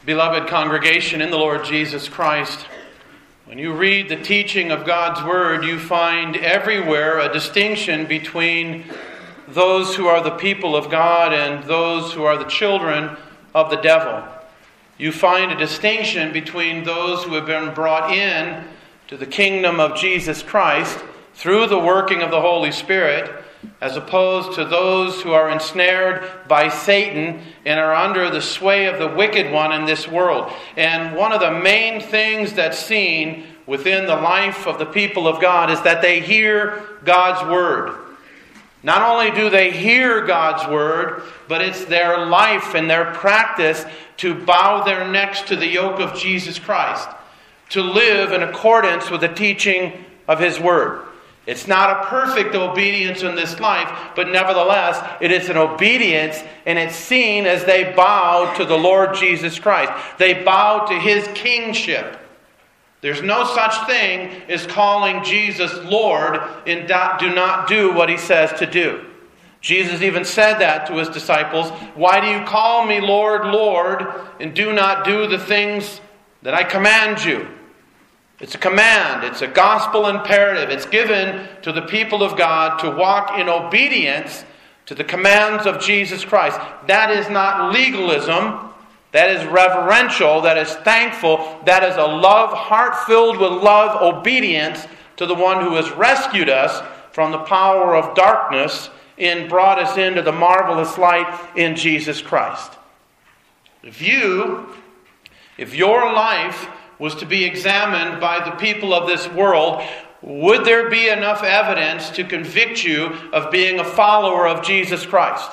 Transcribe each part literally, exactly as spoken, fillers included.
Beloved congregation in the Lord Jesus Christ, when you read the teaching of God's Word, you find everywhere a distinction between those who are the people of God and those who are the children of the devil. You find a distinction between those who have been brought in to the kingdom of Jesus Christ through the working of the Holy Spirit, as opposed to those who are ensnared by Satan and are under the sway of the wicked one in this world. And one of the main things that's seen within the life of the people of God is that they hear God's Word. Not only do they hear God's Word, but it's their life and their practice to bow their necks to the yoke of Jesus Christ, to live in accordance with the teaching of His Word. It's not a perfect obedience in this life, but nevertheless, it is an obedience, and it's seen as they bow to the Lord Jesus Christ. They bow to His kingship. There's no such thing as calling Jesus Lord and do not do what He says to do. Jesus even said that to His disciples. Why do you call me Lord, Lord, and do not do the things that I command you? It's a command. It's a gospel imperative. It's given to the people of God to walk in obedience to the commands of Jesus Christ. That is not legalism. That is reverential. That is thankful. That is a love, heart filled with love, obedience to the one who has rescued us from the power of darkness and brought us into the marvelous light in Jesus Christ. If you, if your life was to be examined by the people of this world, would there be enough evidence to convict you of being a follower of Jesus Christ?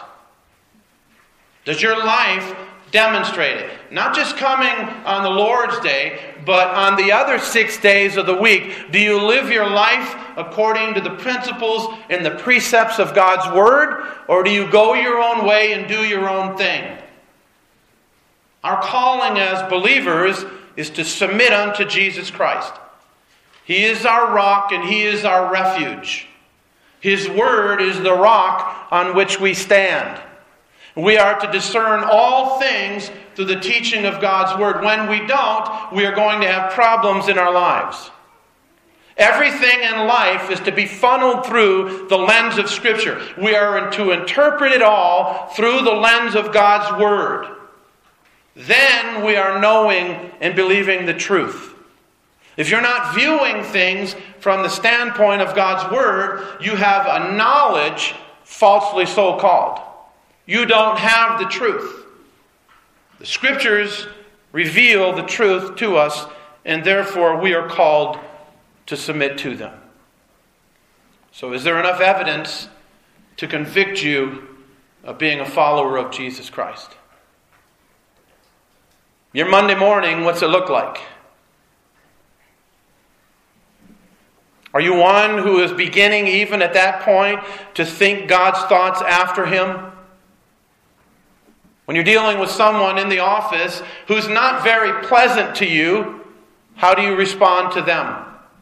Does your life demonstrate it? Not just coming on the Lord's Day, but on the other six days of the week. Do you live your life according to the principles and the precepts of God's Word? Or do you go your own way and do your own thing? Our calling as believers is to submit unto Jesus Christ. He is our rock and He is our refuge. His Word is the rock on which we stand. We are to discern all things through the teaching of God's Word. When we don't, we are going to have problems in our lives. Everything in life is to be funneled through the lens of Scripture. We are to interpret it all through the lens of God's Word. Then we are knowing and believing the truth. If you're not viewing things from the standpoint of God's Word, you have a knowledge falsely so called. You don't have the truth. The Scriptures reveal the truth to us, and therefore we are called to submit to them. So is there enough evidence to convict you of being a follower of Jesus Christ? Your Monday morning, what's it look like? Are you one who is beginning even at that point to think God's thoughts after Him? When you're dealing with someone in the office who's not very pleasant to you, how do you respond to them?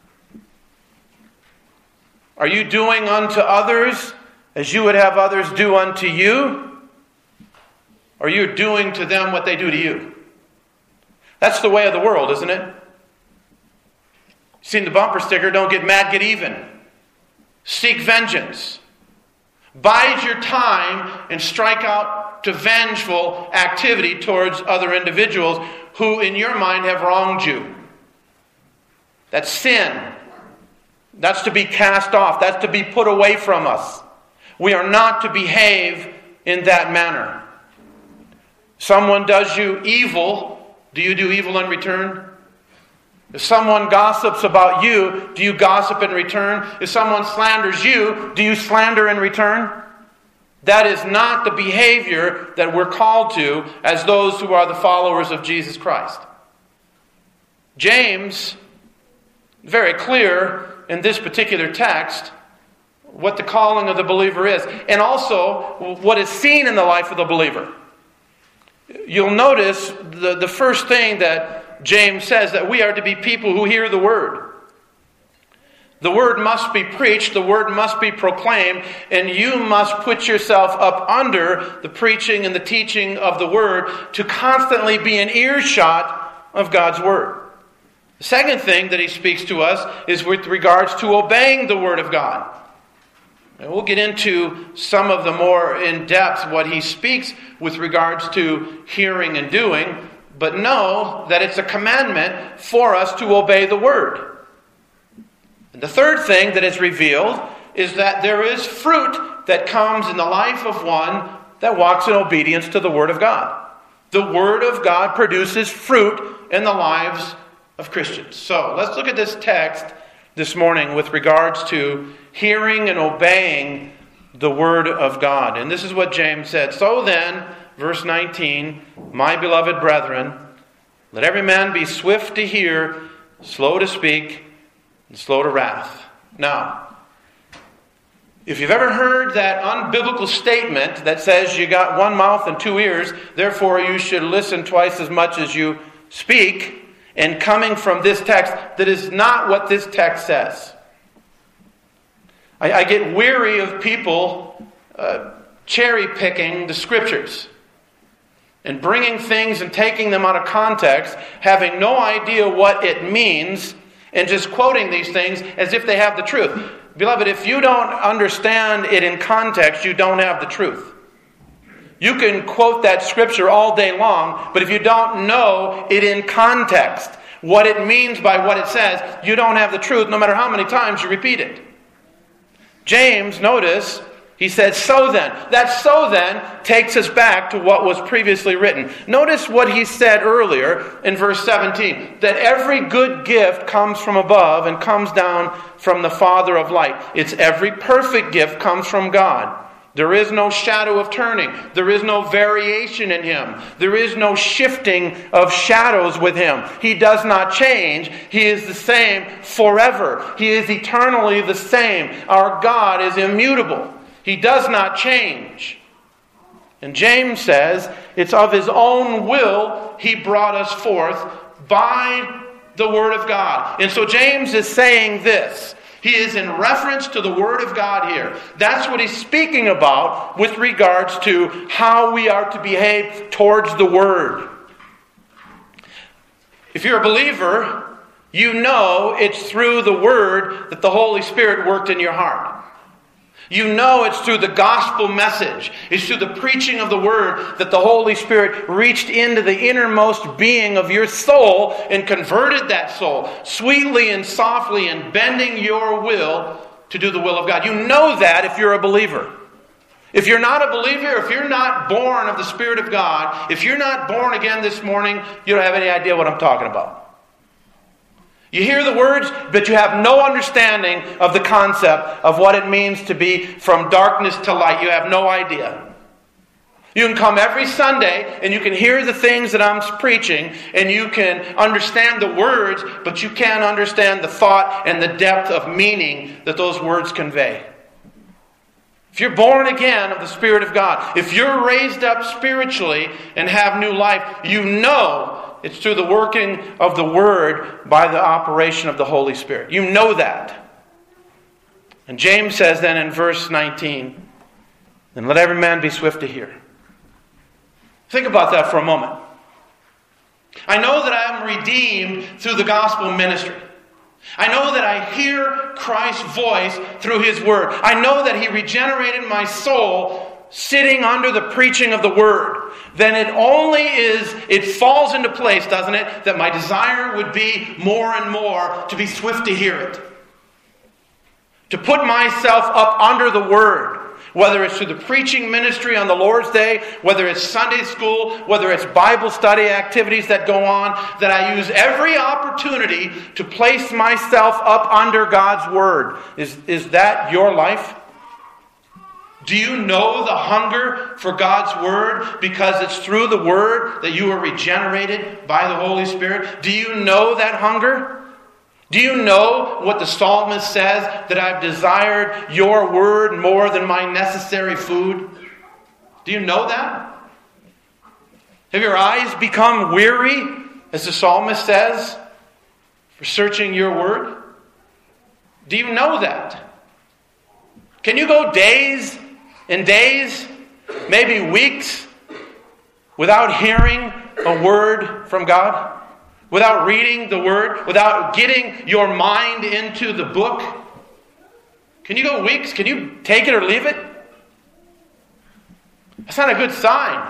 Are you doing unto others as you would have others do unto you? Or are you doing to them what they do to you? That's the way of the world, isn't it? Seen the bumper sticker, don't get mad, get even. Seek vengeance. Bide your time and strike out to vengeful activity towards other individuals who in your mind have wronged you. That's sin. That's to be cast off. That's to be put away from us. We are not to behave in that manner. Someone does you evil, do you do evil in return? If someone gossips about you, do you gossip in return? If someone slanders you, do you slander in return? That is not the behavior that we're called to as those who are the followers of Jesus Christ. James, very clear in this particular text, what the calling of the believer is, and also what is seen in the life of the believer. You'll notice the, the first thing that James says, that we are to be people who hear the Word. The word must be preached, the word must be proclaimed, and you must put yourself up under the preaching and the teaching of the word to constantly be in earshot of God's word. The second thing that he speaks to us is with regards to obeying the word of God. And we'll get into some of the more in-depth what he speaks with regards to hearing and doing, but know that it's a commandment for us to obey the word. And the third thing that is revealed is that there is fruit that comes in the life of one that walks in obedience to the word of God. The word of God produces fruit in the lives of Christians. So let's look at this text this morning with regards to hearing and obeying the word of God. And this is what James said. So then, verse nineteen, my beloved brethren, let every man be swift to hear, slow to speak, and slow to wrath. Now, if you've ever heard that unbiblical statement that says you got one mouth and two ears, therefore you should listen twice as much as you speak, and coming from this text, that is not what this text says. I, I get weary of people uh, cherry-picking the Scriptures and bringing things and taking them out of context, having no idea what it means, and just quoting these things as if they have the truth. Beloved, if you don't understand it in context, you don't have the truth. You can quote that scripture all day long, but if you don't know it in context, what it means by what it says, you don't have the truth no matter how many times you repeat it. James, notice, he said, so then. That so then takes us back to what was previously written. Notice what he said earlier in verse seventeen. That every good gift comes from above and comes down from the Father of light. It's every perfect gift comes from God. There is no shadow of turning. There is no variation in Him. There is no shifting of shadows with Him. He does not change. He is the same forever. He is eternally the same. Our God is immutable. He does not change. And James says, it's of His own will He brought us forth by the Word of God. And so James is saying this. He is in reference to the Word of God here. That's what he's speaking about with regards to how we are to behave towards the Word. If you're a believer, you know it's through the Word that the Holy Spirit worked in your heart. You know it's through the gospel message. It's through the preaching of the Word that the Holy Spirit reached into the innermost being of your soul and converted that soul, sweetly and softly and bending your will to do the will of God. You know that if you're a believer. If you're not a believer, if you're not born of the Spirit of God, if you're not born again this morning, you don't have any idea what I'm talking about. You hear the words, but you have no understanding of the concept of what it means to be from darkness to light. You have no idea. You can come every Sunday and you can hear the things that I'm preaching and you can understand the words, but you can't understand the thought and the depth of meaning that those words convey. If you're born again of the Spirit of God, if you're raised up spiritually and have new life, you know it's through the working of the Word by the operation of the Holy Spirit. You know that. And James says then in verse nineteen, then let every man be swift to hear. Think about that for a moment. I know that I am redeemed through the gospel ministry. I know that I hear Christ's voice through His Word. I know that He regenerated my soul sitting under the preaching of the Word. Then it only is, it falls into place, doesn't it, that my desire would be more and more to be swift to hear it. To put myself up under the Word. Whether it's through the preaching ministry on the Lord's Day, whether it's Sunday school, whether it's Bible study activities that go on, that I use every opportunity to place myself up under God's Word. Is, is that your life? Do you know the hunger for God's Word because it's through the Word that you are regenerated by the Holy Spirit? Do you know that hunger? Do you know what the psalmist says, that I've desired your Word more than my necessary food? Do you know that? Have your eyes become weary, as the psalmist says, for searching your Word? Do you know that? Can you go days and days, maybe weeks, without hearing a word from God? Without reading the Word? Without getting your mind into the book? Can you go weeks? Can you take it or leave it? That's not a good sign.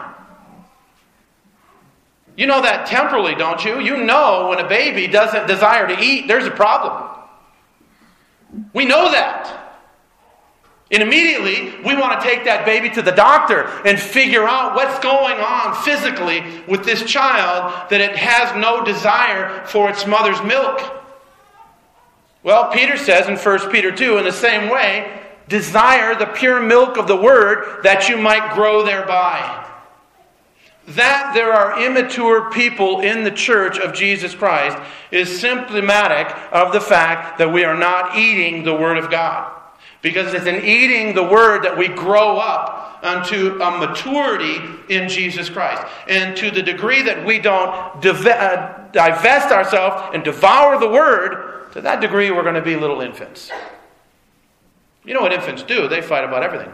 You know that temporally, don't you? You know when a baby doesn't desire to eat, there's a problem. We know that. And immediately, we want to take that baby to the doctor and figure out what's going on physically with this child that it has no desire for its mother's milk. Well, Peter says in First Peter two, in the same way, desire the pure milk of the Word that you might grow thereby. That there are immature people in the church of Jesus Christ is symptomatic of the fact that we are not eating the Word of God. Because it's in eating the Word that we grow up unto a maturity in Jesus Christ. And to the degree that we don't divest ourselves and devour the Word, to that degree we're going to be little infants. You know what infants do? They fight about everything.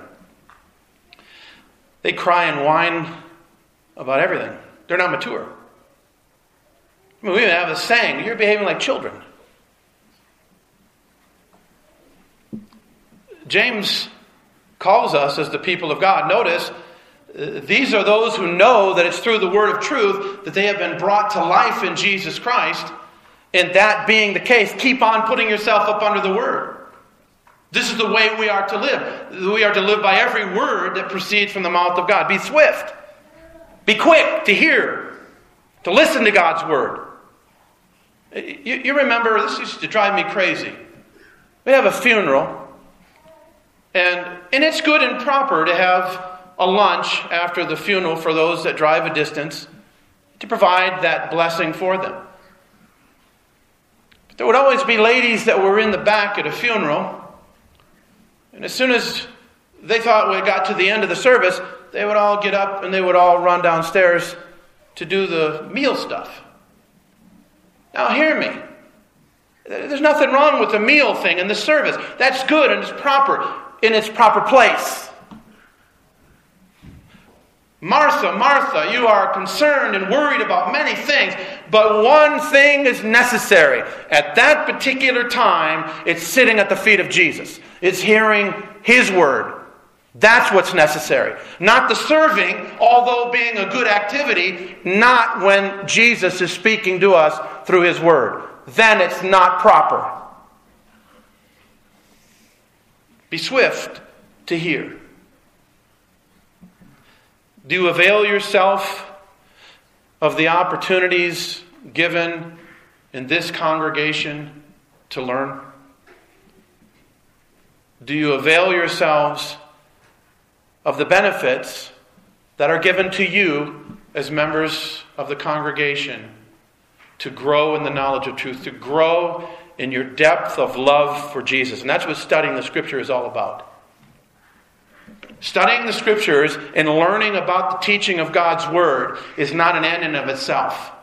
They cry and whine about everything. They're not mature. I mean, we even have a saying, you're behaving like children. James calls us as the people of God. Notice, uh, these are those who know that it's through the word of truth that they have been brought to life in Jesus Christ. And that being the case, keep on putting yourself up under the word. This is the way we are to live. We are to live by every word that proceeds from the mouth of God. Be swift. Be quick to hear, to listen to God's word. You, you remember, this used to drive me crazy. We have a funeral. And, and it's good and proper to have a lunch after the funeral for those that drive a distance to provide that blessing for them. But there would always be ladies that were in the back at a funeral, and as soon as they thought we got to the end of the service, they would all get up and they would all run downstairs to do the meal stuff. Now hear me. There's nothing wrong with the meal thing in the service. That's good and it's proper. In its proper place. Martha, Martha, you are concerned and worried about many things, but one thing is necessary. At that particular time, it's sitting at the feet of Jesus. It's hearing His word. That's what's necessary. Not the serving, although being a good activity, not when Jesus is speaking to us through His word. Then it's not proper. Be swift to hear. Do you avail yourself of the opportunities given in this congregation to learn? Do you avail yourselves of the benefits that are given to you as members of the congregation to grow in the knowledge of truth, to grow in your depth of love for Jesus? And that's what studying the Scripture is all about. Studying the Scriptures and learning about the teaching of God's Word is not an end in of itself.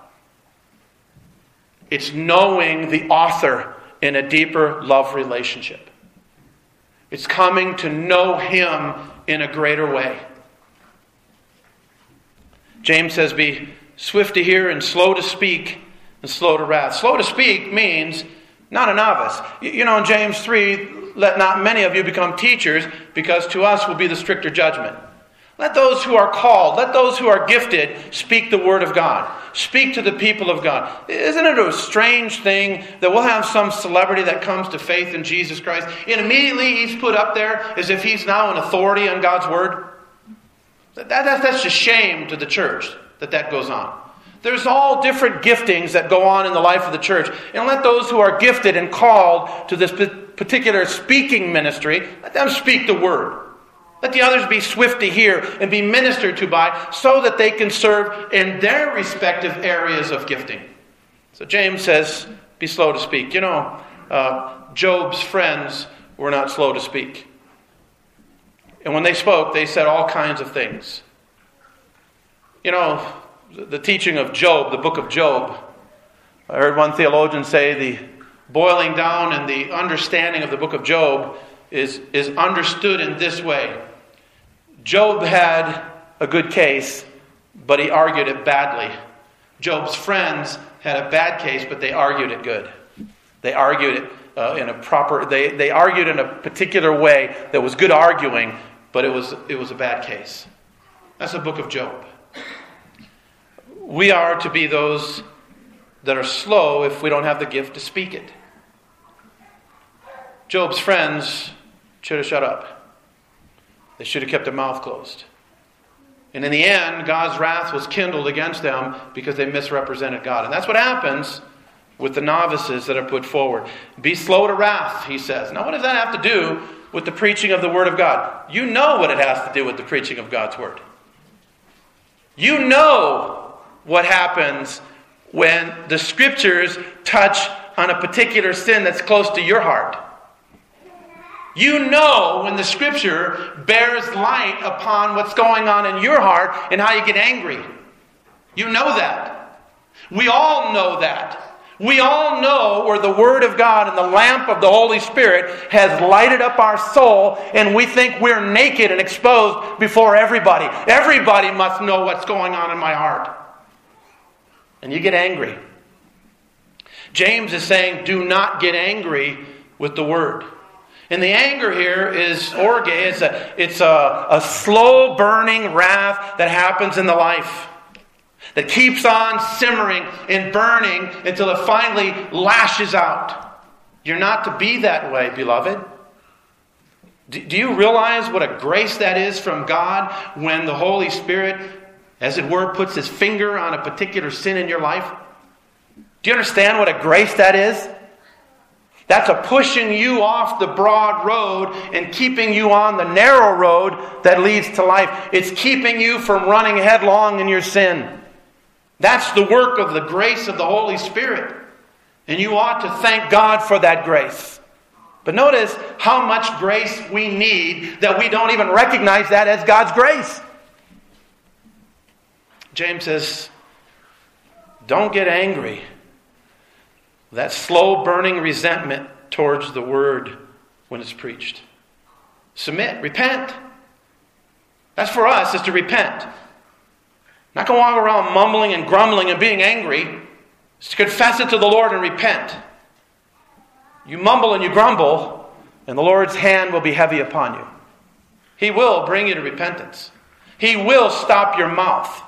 It's knowing the author in a deeper love relationship. It's coming to know Him in a greater way. James says, be swift to hear and slow to speak and slow to wrath. Slow to speak means not a novice. You know, in James three, let not many of you become teachers, because to us will be the stricter judgment. Let those who are called, let those who are gifted speak the word of God. Speak to the people of God. Isn't it a strange thing that we'll have some celebrity that comes to faith in Jesus Christ, and immediately he's put up there as if he's now an authority on God's word? That, that, that's just shame to the church that that goes on. There's all different giftings that go on in the life of the church. And let those who are gifted and called to this particular speaking ministry, let them speak the word. Let the others be swift to hear and be ministered to by, so that they can serve in their respective areas of gifting. So James says, be slow to speak. You know, uh, Job's friends were not slow to speak. And when they spoke, they said all kinds of things. You know, the teaching of Job, the book of Job. I heard one theologian say the boiling down and the understanding of the book of Job is, is understood in this way. Job had a good case, but he argued it badly. Job's friends had a bad case, but they argued it good. They argued it uh, in a proper, they, they argued in a particular way that was good arguing, but it was it was a bad case. That's the book of Job. We are to be those that are slow if we don't have the gift to speak it. Job's friends should have shut up. They should have kept their mouth closed. And in the end, God's wrath was kindled against them because they misrepresented God. And that's what happens with the novices that are put forward. Be slow to wrath, he says. Now, what does that have to do with the preaching of the Word of God? You know what it has to do with the preaching of God's Word. You know what happens when the Scriptures touch on a particular sin that's close to your heart. You know when the Scripture bears light upon what's going on in your heart and how you get angry. You know that. We all know that. We all know where the Word of God and the lamp of the Holy Spirit has lighted up our soul, and we think we're naked and exposed before everybody. Everybody must know what's going on in my heart. And you get angry. James is saying, do not get angry with the Word. And the anger here is orge. It's a, it's a, a slow burning wrath that happens in the life. That keeps on simmering and burning until it finally lashes out. You're not to be that way, beloved. Do, do you realize what a grace that is from God when the Holy Spirit, as it were, puts His finger on a particular sin in your life? Do you understand what a grace that is? That's a pushing you off the broad road and keeping you on the narrow road that leads to life. It's keeping you from running headlong in your sin. That's the work of the grace of the Holy Spirit. And you ought to thank God for that grace. But notice how much grace we need that we don't even recognize that as God's grace. James says, don't get angry. That slow burning resentment towards the Word when it's preached. Submit. Repent. That's for us, is to repent. Not going to walk around mumbling and grumbling and being angry. It's to confess it to the Lord and repent. You mumble and you grumble, and the Lord's hand will be heavy upon you. He will bring you to repentance. He will stop your mouth.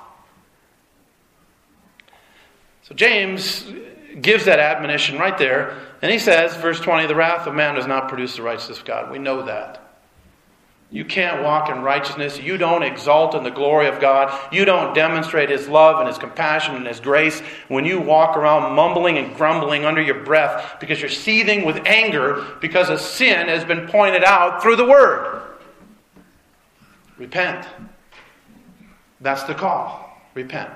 So James gives that admonition right there. And he says, verse twenty, the wrath of man does not produce the righteousness of God. We know that. You can't walk in righteousness. You don't exalt in the glory of God. You don't demonstrate His love and His compassion and His grace when you walk around mumbling and grumbling under your breath because you're seething with anger because a sin has been pointed out through the Word. Repent. That's the call. Repent.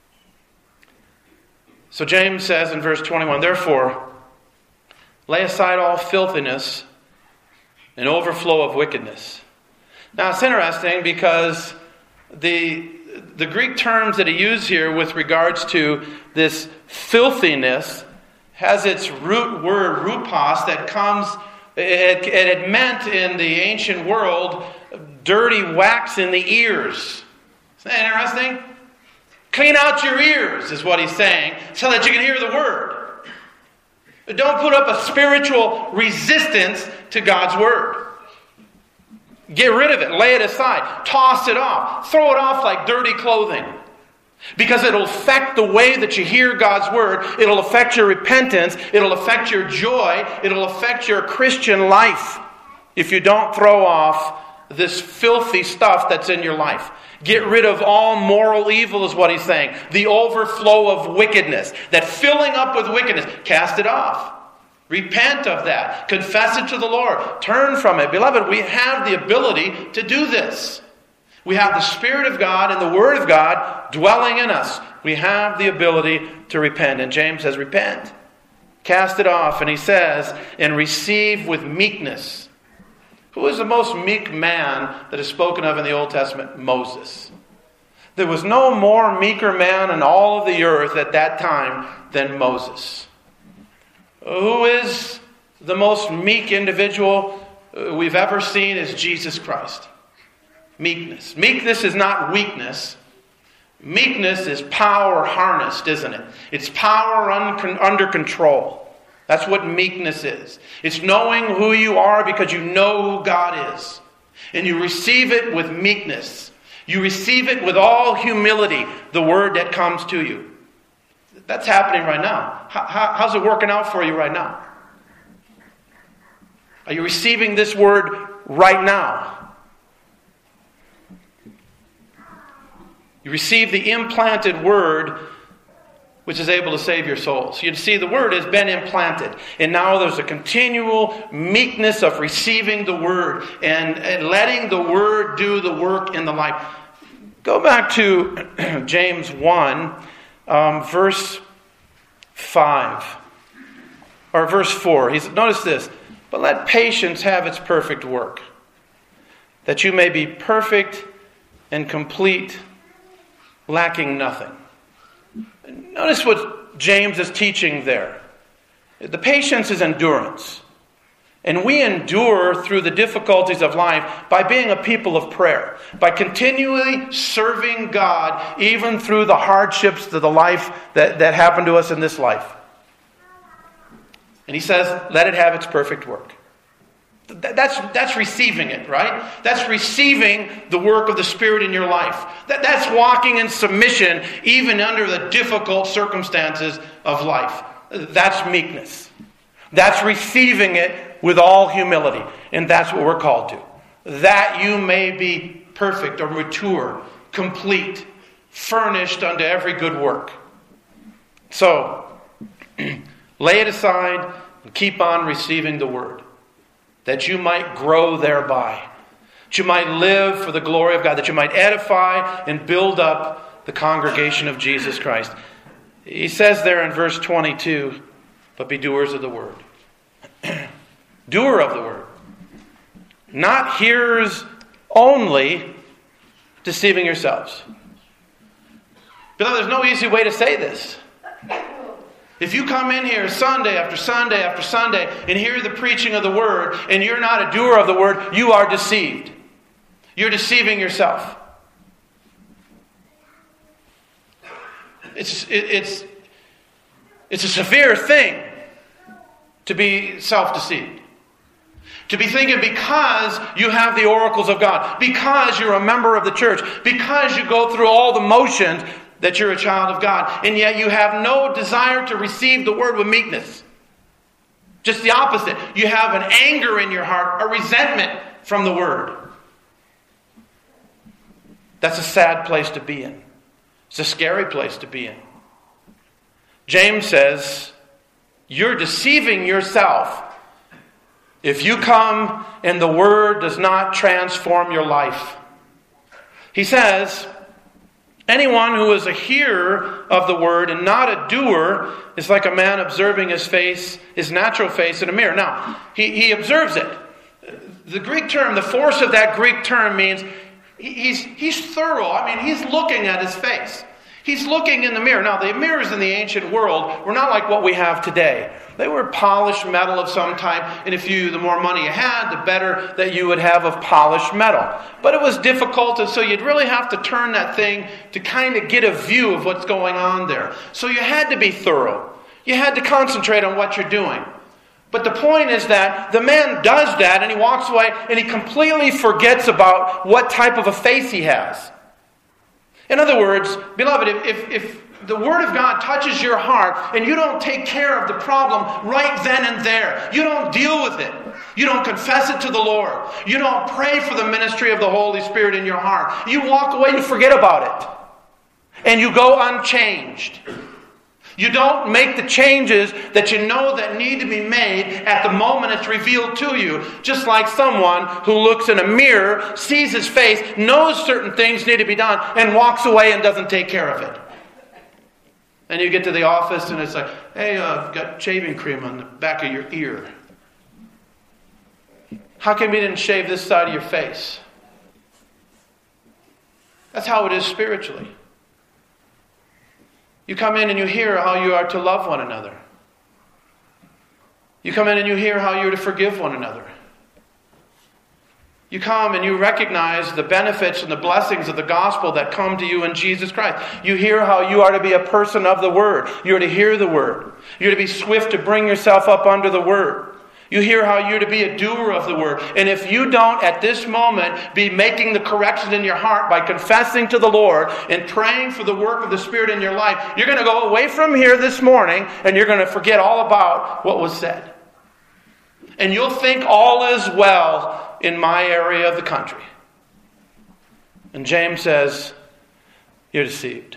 So James says in verse twenty-one, therefore, lay aside all filthiness and overflow of wickedness. Now it's interesting because the, the Greek terms that he used here with regards to this filthiness has its root word, rupos, that comes, it, it had meant in the ancient world, dirty wax in the ears. Isn't that interesting? Clean out your ears, is what he's saying, so that you can hear the Word. Don't put up a spiritual resistance to God's Word. Get rid of it. Lay it aside. Toss it off. Throw it off like dirty clothing. Because it'll affect the way that you hear God's Word. It'll affect your repentance. It'll affect your joy. It'll affect your Christian life if you don't throw off this filthy stuff that's in your life. Get rid of all moral evil is what he's saying. The overflow of wickedness. That filling up with wickedness. Cast it off. Repent of that. Confess it to the Lord. Turn from it. Beloved, we have the ability to do this. We have the Spirit of God and the Word of God dwelling in us. We have the ability to repent. And James says, repent. Cast it off. And he says, and receive with meekness. Who is the most meek man that is spoken of in the Old Testament? Moses. There was no more meeker man in all of the earth at that time than Moses. Who is the most meek individual we've ever seen is Jesus Christ. Meekness. Meekness is not weakness. Meekness is power harnessed, isn't it? It's power un- under control. That's what meekness is. It's knowing who you are because you know who God is. And you receive it with meekness. You receive it with all humility, the word that comes to you. That's happening right now. How, how, how's it working out for you right now? Are you receiving this word right now? You receive the implanted word which is able to save your souls. You see, the word has been implanted. And now there's a continual meekness of receiving the word and, and letting the word do the work in the life. Go back to James one, um, verse five. Or verse four. He's, notice this. But let patience have its perfect work, that you may be perfect and complete, lacking nothing. Notice what James is teaching there. The patience is endurance. And we endure through the difficulties of life by being a people of prayer, by continually serving God even through the hardships of the life that, that happen to us in this life. And he says, let it have its perfect work. That's, that's receiving it, right? That's receiving the work of the Spirit in your life. That, that's walking in submission even under the difficult circumstances of life. That's meekness. That's receiving it with all humility. And that's what we're called to. That you may be perfect or mature, complete, furnished unto every good work. So, lay it aside and keep on receiving the word, that you might grow thereby, that you might live for the glory of God, that you might edify and build up the congregation of Jesus Christ. He says there in verse twenty-two, but be doers of the word. Doer of the word. Not hearers only, deceiving yourselves. Beloved, there's no easy way to say this. If you come in here Sunday after Sunday after Sunday and hear the preaching of the word and you're not a doer of the word, you are deceived. You're deceiving yourself. It's, it, it's, it's a severe thing to be self-deceived. To be thinking because you have the oracles of God, because you're a member of the church, because you go through all the motions, that you're a child of God, and yet you have no desire to receive the word with meekness. Just the opposite. You have an anger in your heart, a resentment from the word. That's a sad place to be in. It's a scary place to be in. James says, you're deceiving yourself if you come and the word does not transform your life. He says, anyone who is a hearer of the word and not a doer is like a man observing his face, his natural face in a mirror. Now, he, he observes it. The Greek term, the force of that Greek term means he's, he's thorough. I mean, he's looking at his face. He's looking in the mirror. Now, the mirrors in the ancient world were not like what we have today. They were polished metal of some type, and if you, the more money you had, the better that you would have of polished metal. But it was difficult, and so you'd really have to turn that thing to kind of get a view of what's going on there. So you had to be thorough. You had to concentrate on what you're doing. But the point is that the man does that, and he walks away, and he completely forgets about what type of a face he has. In other words, beloved, if, if, if the Word of God touches your heart and you don't take care of the problem right then and there, you don't deal with it, you don't confess it to the Lord, you don't pray for the ministry of the Holy Spirit in your heart, you walk away and forget about it. And you go unchanged. You don't make the changes that you know that need to be made at the moment it's revealed to you. Just like someone who looks in a mirror, sees his face, knows certain things need to be done, and walks away and doesn't take care of it. And you get to the office and it's like, hey, uh, I've got shaving cream on the back of your ear. How come you didn't shave this side of your face? That's how it is spiritually. You come in and you hear how you are to love one another. You come in and you hear how you're to forgive one another. You come and you recognize the benefits and the blessings of the gospel that come to you in Jesus Christ. You hear how you are to be a person of the Word. You're to hear the Word. You're to be swift to bring yourself up under the Word. You hear how you're to be a doer of the Word. And if you don't, at this moment, be making the corrections in your heart by confessing to the Lord and praying for the work of the Spirit in your life, you're going to go away from here this morning and you're going to forget all about what was said. And you'll think all is well in my area of the country. And James says, you're deceived.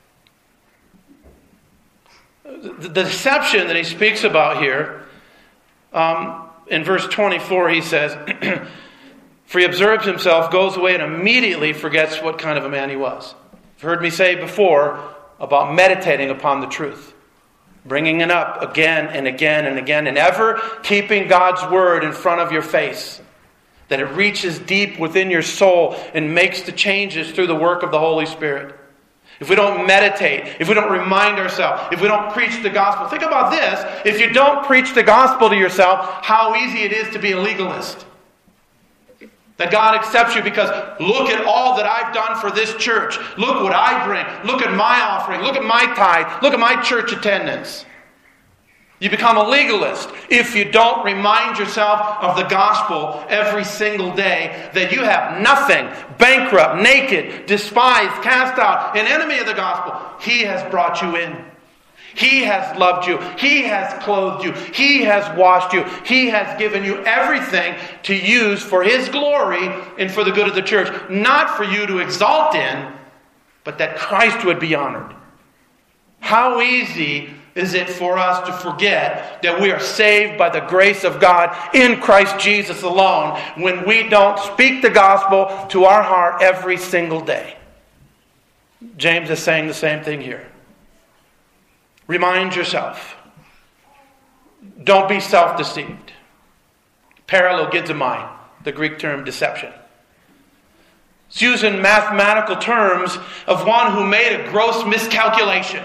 The deception that he speaks about here, um, in verse twenty-four he says, for he observes himself, goes away, and immediately forgets what kind of a man he was. You've heard me say before about meditating upon the truth. Bringing it up again and again and again, and ever keeping God's Word in front of your face. That it reaches deep within your soul and makes the changes through the work of the Holy Spirit. If we don't meditate, if we don't remind ourselves, if we don't preach the gospel. Think about this. If you don't preach the gospel to yourself, how easy it is to be a legalist. That God accepts you because look at all that I've done for this church. Look what I bring. Look at my offering. Look at my tithe. Look at my church attendance. You become a legalist if you don't remind yourself of the gospel every single day that you have nothing, bankrupt, naked, despised, cast out, an enemy of the gospel. He has brought you in. He has loved you. He has clothed you. He has washed you. He has given you everything to use for His glory and for the good of the church. Not for you to exalt in, but that Christ would be honored. How easy is it for us to forget that we are saved by the grace of God in Christ Jesus alone when we don't speak the gospel to our heart every single day. James is saying the same thing here. Remind yourself. Don't be self-deceived. Paralogizomai, the Greek term deception. It's used in mathematical terms of one who made a gross miscalculation.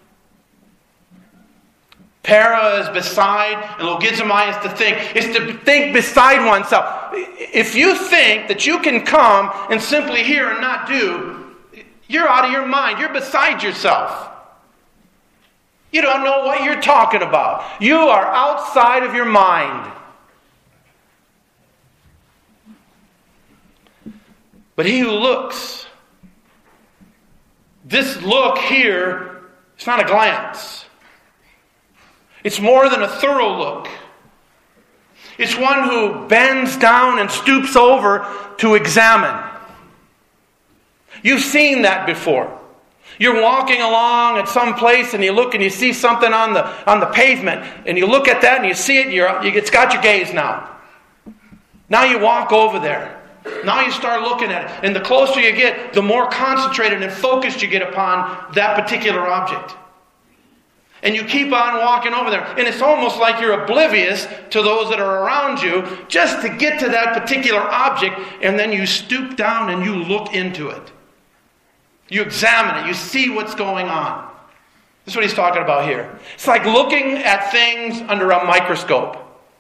Para is beside, and logizomai is to think. It's to think beside oneself. If you think that you can come and simply hear and not do, you're out of your mind. You're beside yourself. You don't know what you're talking about. You are outside of your mind. But he who looks, this look here, it's not a glance. It's more than a thorough look. It's one who bends down and stoops over to examine. You've seen that before. You're walking along at some place and you look and you see something on the on the pavement and you look at that and you see it and you're, you, it's got your gaze now. Now you walk over there. Now you start looking at it. And the closer you get, the more concentrated and focused you get upon that particular object. And you keep on walking over there. And it's almost like you're oblivious to those that are around you just to get to that particular object. And then you stoop down and you look into it. You examine it. You see what's going on. That's what he's talking about here. It's like looking at things under a microscope.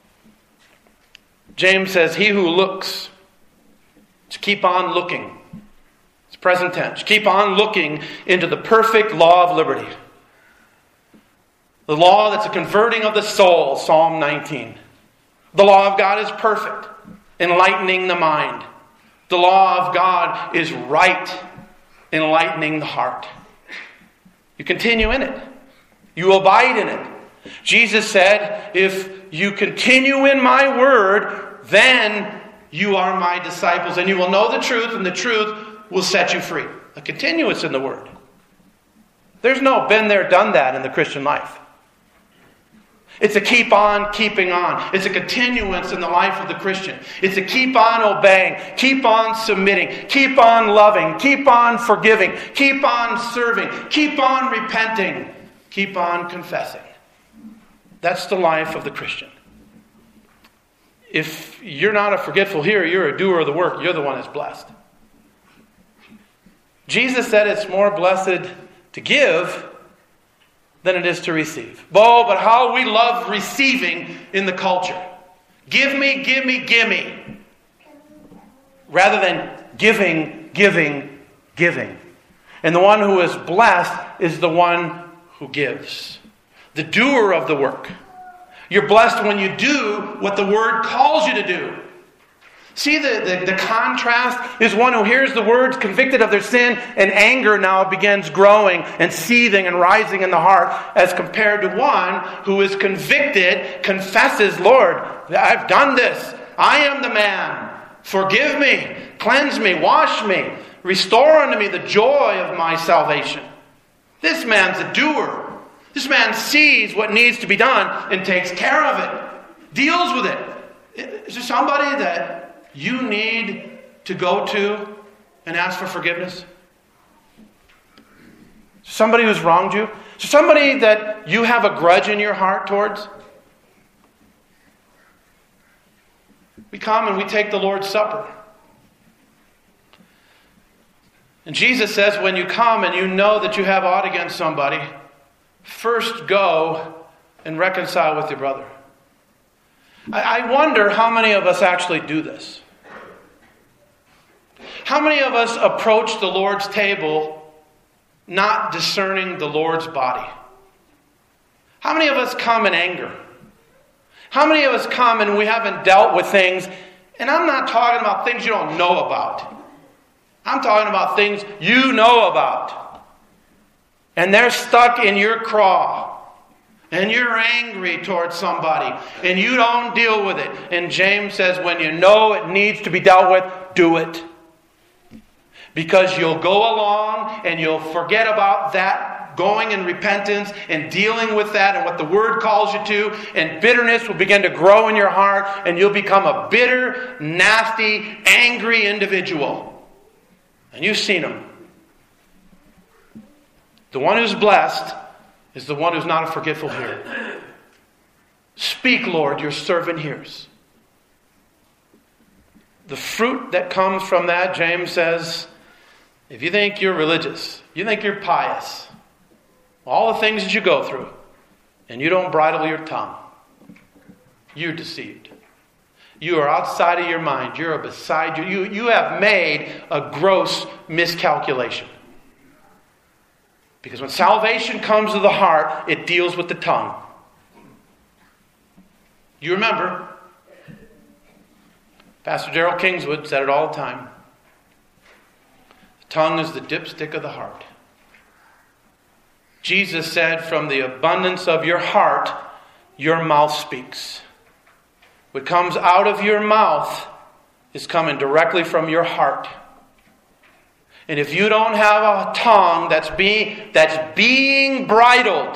James says, he who looks, to keep on looking. It's present tense. Keep on looking into the perfect law of liberty. The law that's a converting of the soul, Psalm nineteen. The law of God is perfect, enlightening the mind. The law of God is right, enlightening the heart. You continue in it. You abide in it. Jesus said, if you continue in my word, then you are my disciples, and you will know the truth, and the truth will set you free. A continuance in the word. There's no been there, done that in the Christian life. It's a keep on keeping on. It's a continuance in the life of the Christian. It's a keep on obeying, keep on submitting, keep on loving, keep on forgiving, keep on serving, keep on repenting, keep on confessing. That's the life of the Christian. If you're not a forgetful hearer, you're a doer of the work, you're the one that's blessed. Jesus said it's more blessed to give than it is to receive. Oh, but how we love receiving in the culture. Give me, give me, give me. Rather than giving, giving, giving. And the one who is blessed is the one who gives. The doer of the work. You're blessed when you do what the Word calls you to do. See, the, the, the contrast is one who hears the words, convicted of their sin, and anger now begins growing and seething and rising in the heart, as compared to one who is convicted, confesses, Lord, I've done this. I am the man. Forgive me, cleanse me, wash me, restore unto me the joy of my salvation. This man's a doer. This man sees what needs to be done and takes care of it, deals with it. Is there somebody that you need to go to and ask for forgiveness? Somebody who's wronged you? Somebody that you have a grudge in your heart towards? We come and we take the Lord's Supper. And Jesus says, when you come and you know that you have aught against somebody, first go and reconcile with your brother. I, I wonder how many of us actually do this. How many of us approach the Lord's table not discerning the Lord's body? How many of us come in anger? How many of us come and we haven't dealt with things, and I'm not talking about things you don't know about. I'm talking about things you know about. And they're stuck in your craw. And you're angry towards somebody. And you don't deal with it. And James says when you know it needs to be dealt with, do it. Because you'll go along and you'll forget about that going in repentance and dealing with that and what the Word calls you to. And bitterness will begin to grow in your heart. And you'll become a bitter, nasty, angry individual. And you've seen them. The one who's blessed is the one who's not a forgetful hearer. Speak, Lord, your servant hears. The fruit that comes from that, James says, if you think you're religious, you think you're pious, all the things that you go through, and you don't bridle your tongue, you're deceived. You are outside of your mind. You're beside you. You, you have made a gross miscalculation. Because when salvation comes to the heart, it deals with the tongue. You remember, Pastor Gerald Kingswood said it all the time. The tongue is the dipstick of the heart. Jesus said, from the abundance of your heart, your mouth speaks. What comes out of your mouth is coming directly from your heart. And if you don't have a tongue that's being, that's being bridled,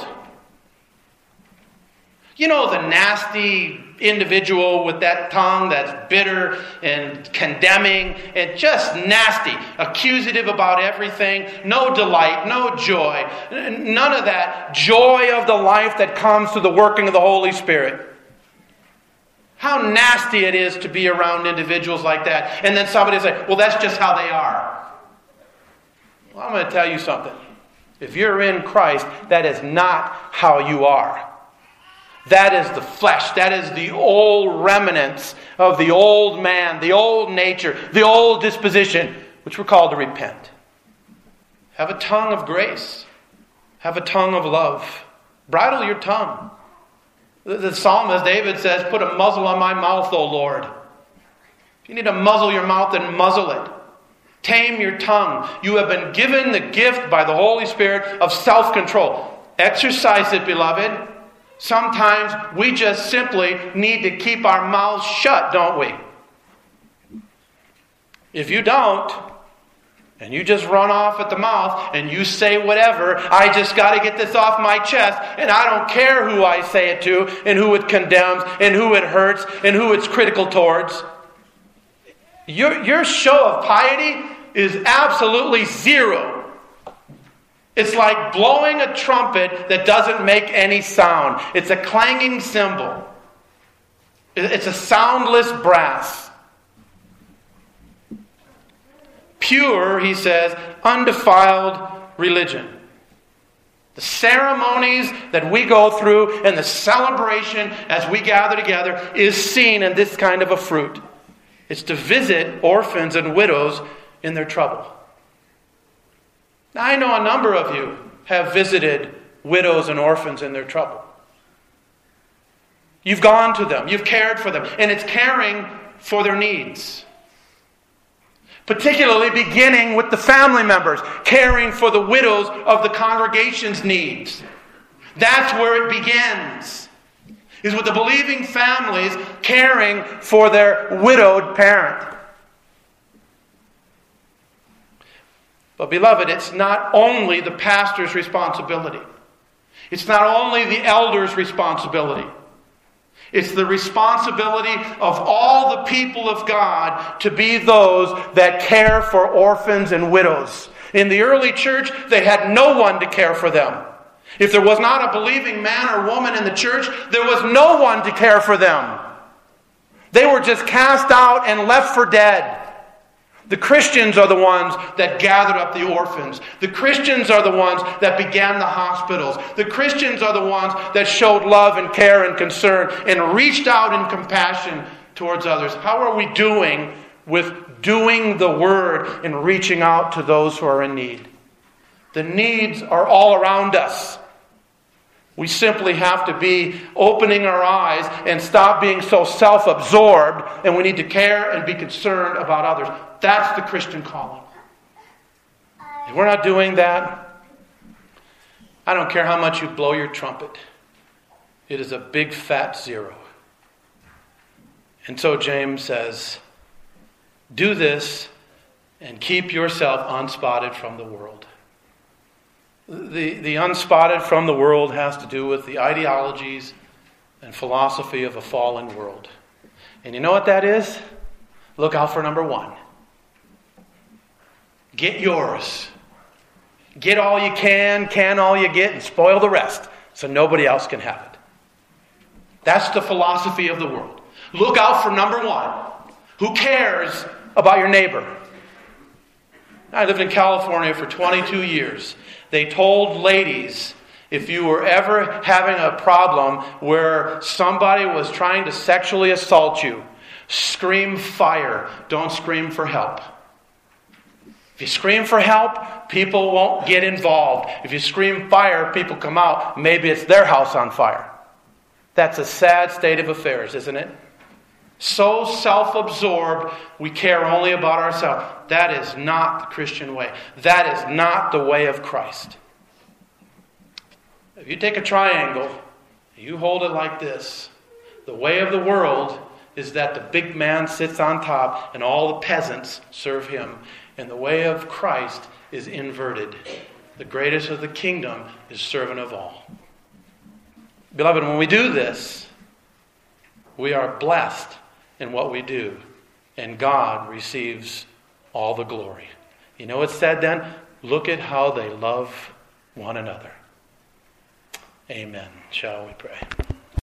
you know the nasty individual with that tongue that's bitter and condemning and just nasty, accusative about everything, no delight, no joy, none of that joy of the life that comes through the working of the Holy Spirit. How nasty it is to be around individuals like that. And then somebody say, well, that's just how they are. Well, I'm going to tell you something. If you're in Christ, that is not how you are. That is the flesh. That is the old remnants of the old man, the old nature, the old disposition, which we're called to repent. Have a tongue of grace. Have a tongue of love. Bridle your tongue. The psalmist David says, put a muzzle on my mouth, O Lord. If you need to muzzle your mouth, then muzzle it. Tame your tongue. You have been given the gift by the Holy Spirit of self-control. Exercise it, beloved. Sometimes we just simply need to keep our mouths shut, don't we? If you don't, and you just run off at the mouth and you say whatever, I just got to get this off my chest, and I don't care who I say it to and who it condemns and who it hurts and who it's critical towards. Your, your show of piety is absolutely zero. It's like blowing a trumpet that doesn't make any sound. It's a clanging cymbal. It's a soundless brass. Pure, he says, undefiled religion. The ceremonies that we go through and the celebration as we gather together is seen in this kind of a fruit. It's to visit orphans and widows in their trouble. Now, I know a number of you have visited widows and orphans in their trouble. You've gone to them, you've cared for them, and it's caring for their needs. Particularly beginning with the family members, caring for the widows of the congregation's needs. That's where it begins, is with the believing families caring for their widowed parent. But beloved, it's not only the pastor's responsibility. It's not only the elder's responsibility. It's the responsibility of all the people of God to be those that care for orphans and widows. In the early church, they had no one to care for them. If there was not a believing man or woman in the church, there was no one to care for them. They were just cast out and left for dead. The Christians are the ones that gathered up the orphans. The Christians are the ones that began the hospitals. The Christians are the ones that showed love and care and concern and reached out in compassion towards others. How are we doing with doing the word and reaching out to those who are in need? The needs are all around us. We simply have to be opening our eyes and stop being so self-absorbed, and we need to care and be concerned about others. That's the Christian calling. If we're not doing that, I don't care how much you blow your trumpet. It is a big fat zero. And so James says, do this and keep yourself unspotted from the world. The, the unspotted from the world has to do with the ideologies and philosophy of a fallen world. And you know what that is? Look out for number one. Get yours. Get all you can, can all you get, and spoil the rest so nobody else can have it. That's the philosophy of the world. Look out for number one. Who cares about your neighbor? I lived in California for twenty-two years. They told ladies, if you were ever having a problem where somebody was trying to sexually assault you, scream fire. Don't scream for help. If you scream for help, people won't get involved. If you scream fire, people come out. Maybe it's their house on fire. That's a sad state of affairs, isn't it? So self-absorbed, we care only about ourselves. That is not the Christian way. That is not the way of Christ. If you take a triangle, you hold it like this. The way of the world is that the big man sits on top and all the peasants serve him. And the way of Christ is inverted. The greatest of the kingdom is servant of all. Beloved, when we do this, we are blessed in what we do, and God receives all the glory. You know what's said then? Look at how they love one another. Amen. Shall we pray?